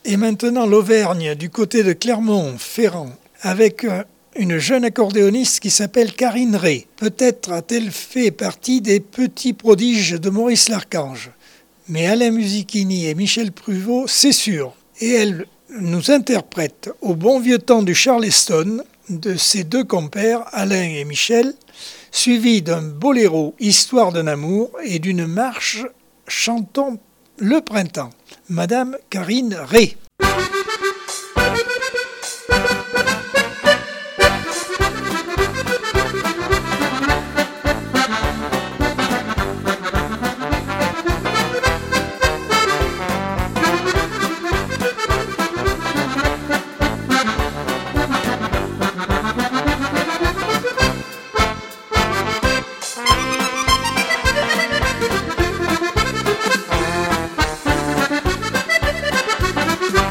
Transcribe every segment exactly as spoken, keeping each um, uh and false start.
Et maintenant l'Auvergne, du côté de Clermont-Ferrand, avec une jeune accordéoniste qui s'appelle Karine Rey. Peut-être a-t-elle fait partie des petits prodiges de Maurice Larchange. Mais Alain Musichini et Michel Pruvot, c'est sûr. Et elle nous interprète au bon vieux temps du Charleston de ses deux compères, Alain et Michel, suivi d'un boléro, Histoire d'un amour, et d'une marche chantant le printemps. Madame Karine Rey. Thank you.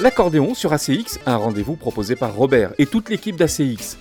L'accordéon sur A C X, un rendez-vous proposé par Robert et toute l'équipe d'A C X.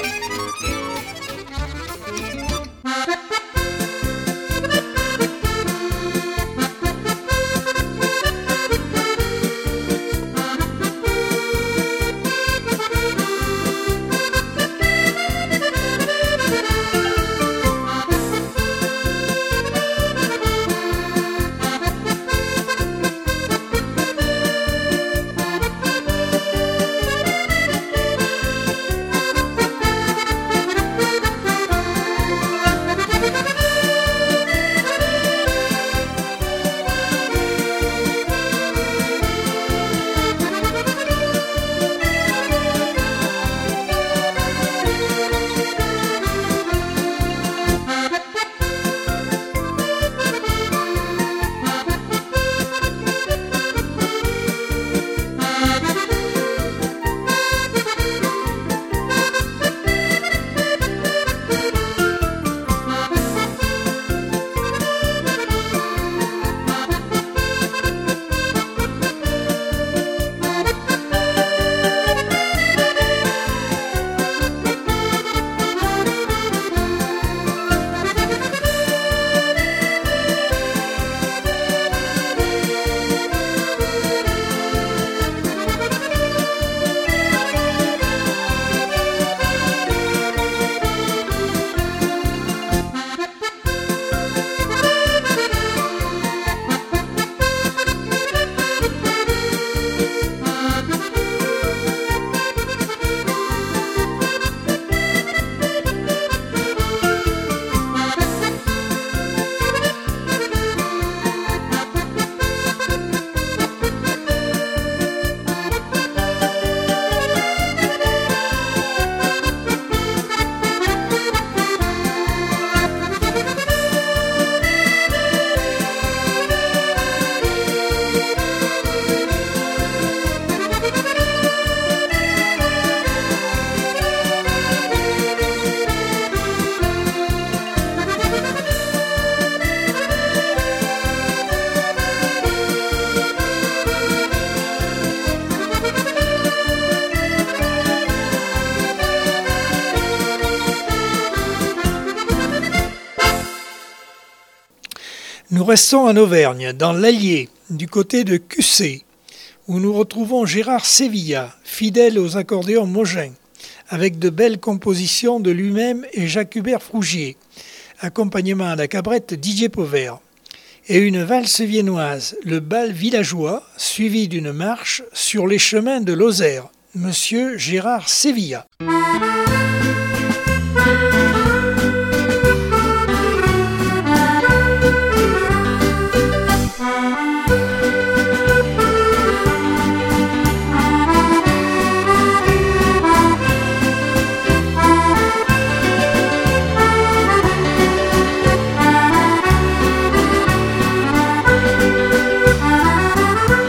Nous restons en Auvergne, dans l'Allier, du côté de Cussé, où nous retrouvons Gérard Sevilla, fidèle aux accordéons Mogin, avec de belles compositions de lui-même et Jacques-Hubert Frougier, accompagnement à la cabrette Didier Pauvert, et une valse viennoise, le bal villageois, suivi d'une marche sur les chemins de Lozère, Monsieur Gérard Sevilla.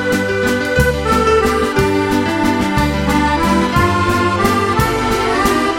Thank you.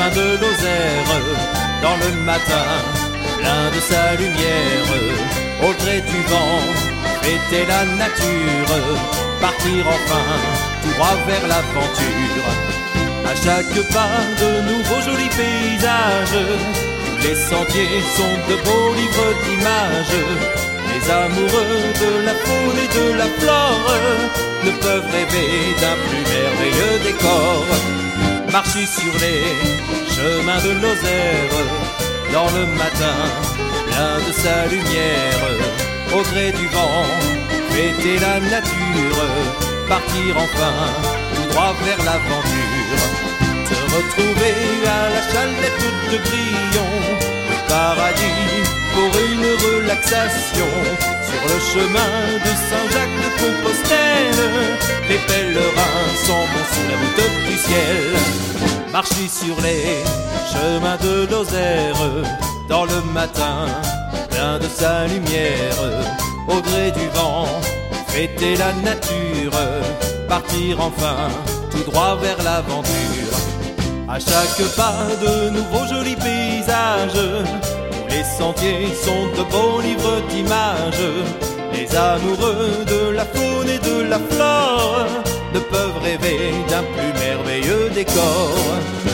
chemin de Lozère, dans le matin, plein de sa lumière, au gré du vent, fêter la nature, partir enfin, tout droit vers l'aventure. À chaque pas, de nouveaux jolis paysages, les sentiers sont de beaux livres d'images. Les amoureux de la faune et de la flore ne peuvent rêver d'un plus merveilleux décor. Marcher sur les chemins de Lozère, dans le matin, plein de sa lumière, au gré du vent, fêter la nature, partir enfin, tout droit vers l'aventure. Se retrouver à la chalette de Brion, le paradis pour une relaxation. Sur le chemin de Saint-Jacques-de-Compostelle, les pèlerins s'en vont sur la route du ciel. Marcher sur les chemins de Lozère, dans le matin, plein de sa lumière, au gré du vent, fêter la nature, partir enfin, tout droit vers l'aventure. À chaque pas, de nouveaux jolis paysages, où les sentiers sont de beaux livres d'images. Les amoureux de la faune et de la flore ne peuvent rêver d'un plus merveilleux décor.